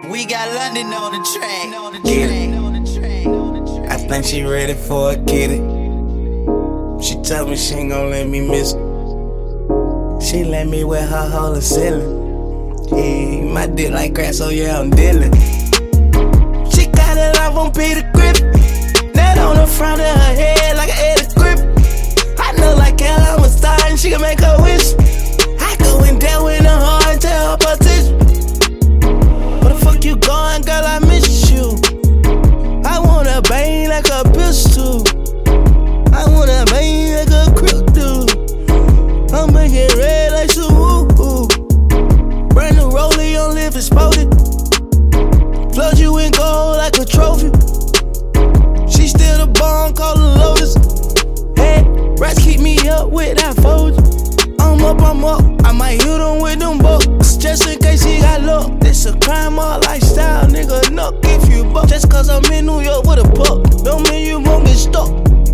We got London on the track. I think she ready for a kitty. She told me she ain't gon' let me miss it. She let me wear her whole ceiling. Yeah, my dick like crack, so yeah, I'm dealing. She got it off on Peter Griffin. That on the front of her head like an Eddie Griffin. I know like hell I'm a star and she can make her wish. I go in there with her heart and tell her petition. Where the fuck you going, girl? I miss you. I wanna bang like a pistol. I wanna bang like a crook dude. I'm making red like some woo. Brand new rollie on live exploded. Flood you in gold like a trophy. She still the bomb, call her Lotus. Hey, rats keep me up with that fold. I'm up. I might hit them with them bucks. Just in case he got luck. This a crime or lifestyle, nigga. Knock if you buck. Just cause I'm in New York with a puck, don't mean you won't get stuck.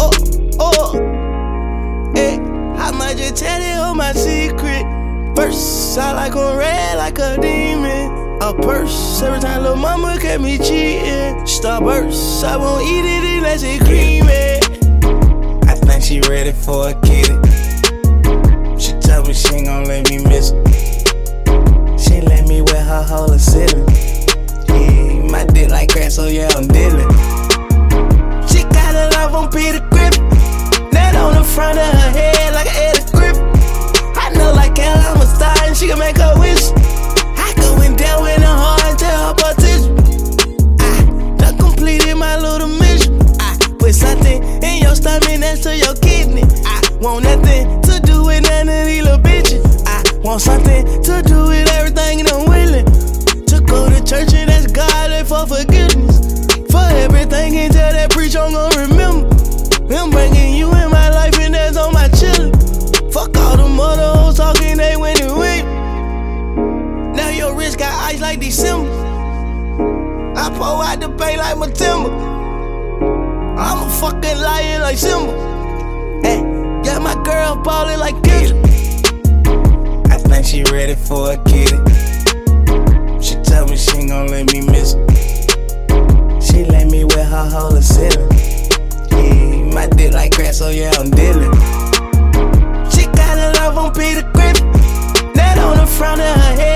Hey, I might just tell you all my secret. First, I like on red like a demon. A purse, every time little mama catch me cheating. Starburst, I won't eat it unless it creamy. I think she ready for a kitty. She told me she ain't gon' let me miss it. She let me wear her whole ceiling. Yeah, my dick like crack, so yeah, I'm dealing. She got it off on Peter Griffin. That on the front of her head like an Eddie Griffin. I know like hell I'm a star and she can make her wish. I go in there with her heart and tell her petition. I done completed my little mission. I put something in your stomach next to your kidney. I want nothing to do with none of these little bitches. I want something to do with everything and I'm willing to go to church and ask God for forgiveness. For everything until that preach I'm gon' remember. I'm bringing you in my life and that's on my chillin'. Fuck all the mother hoes talking, they went and went. Now your wrist got ice like December. I pour out the paint like my timber. I'm a fucking lion like Simba. Hey, got my girl ballin' like Kendrick. I think she ready for a kitty. She told me she ain't gon' let me miss it. She let me wear her whole ceiling. Yeah, my dick like crack, so yeah, I'm dealing. She got it off on Peter Griffin. That on the front of her head